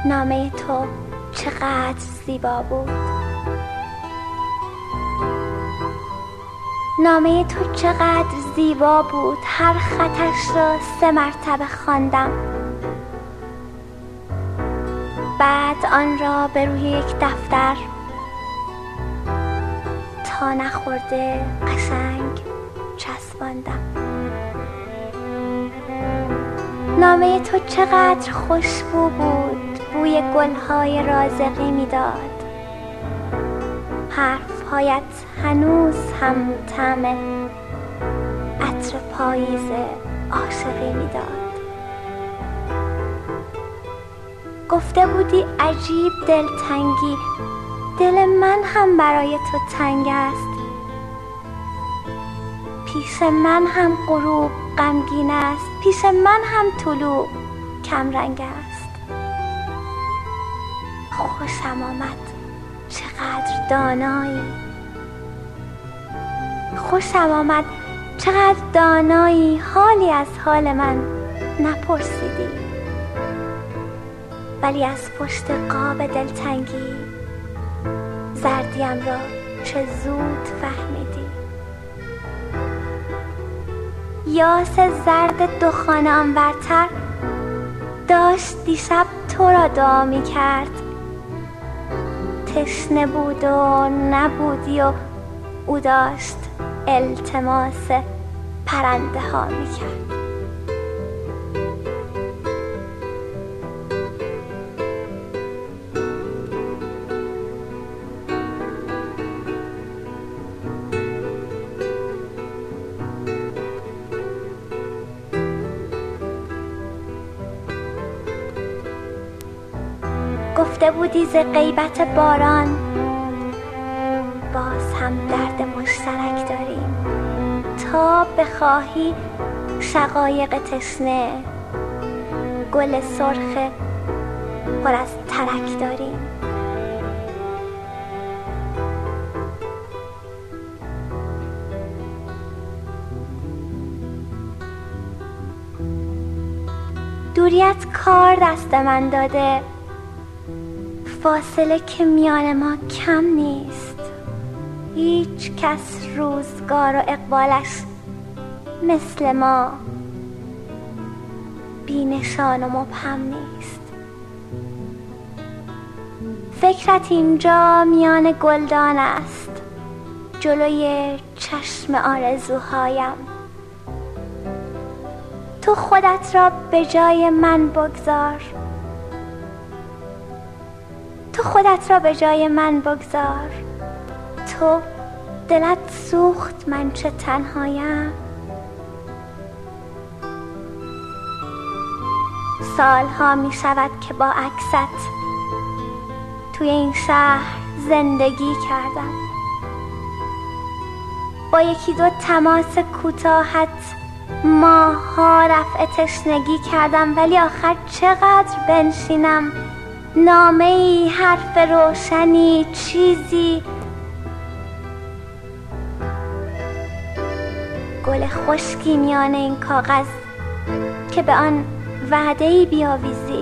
نامه تو چقدر زیبا بود. نامه تو چقدر زیبا بود. هر خطش را 3 مرتبه خواندم. بعد آن را به روی یک دفتر تا نخورده قشنگ چسباندم. نامه تو چقدر خوشبو بود. بوی گلهای رازقی میداد. حرفهایت هنوز هم طعم عطر پاییز عاشقی میداد. گفته بودی عجیب دلتنگی، دل من هم برای تو تنگ است. پیش من هم غروب غمگین است، پیش من هم طلوع کم رنگ است. خوشم آمد چقدر دانایی، خوشم آمد چقدر دانایی. حالی از حال من نپرسیدی، ولی از پشت قاب دلتنگی زردیم را چه زود فهمیدی. یاس زرد دخانه آنورتر داشت دیشب تو را دعا می کرد. تشنه بود و نبودی و او داشت التماس پرنده ها می کرد. گفته بودی ز غیبت باران باز هم درد مشترک داریم. تا بخواهی شقایق تشنه گل سرخ پر از ترک داریم. دوریت کار دست من داده، فاصله که میان ما کم نیست. هیچ کس روزگار و اقبالش مثل ما بی نشان و مبهم نیست. فکرت اینجا میان گلدان است، جلوی چشم آرزوهایم. تو خودت را به جای من بگذار، تو خودت را به جای من بگذار. تو دلت سوخت من چه تنهایم. سالها می شود که با عکست توی این شهر زندگی کردم. با 1-2 تماس کوتاهت ماها رفع تشنگی کردم، ولی آخر چقدر بنشینم؟ نامه‌ای، حرف روشنی، چیزی. گل خشکی میان این کاغذ که به آن وعده‌ای بیاویزی.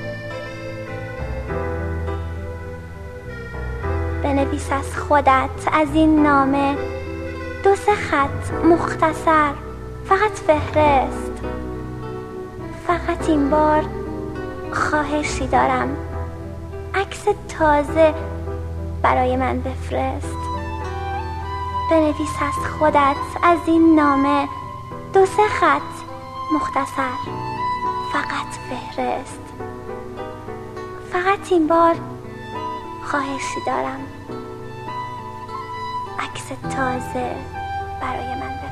بنویس از خودت از این نامه 2-3 خط مختصر، فقط فهرست. فقط این بار خواهشی دارم، عکس تازه برای من بفرست. بنویس از خودت از این نامه 2-3 خط مختصر، فقط فهرست. فقط این بار خواهشی دارم، عکس تازه برای من بفرست.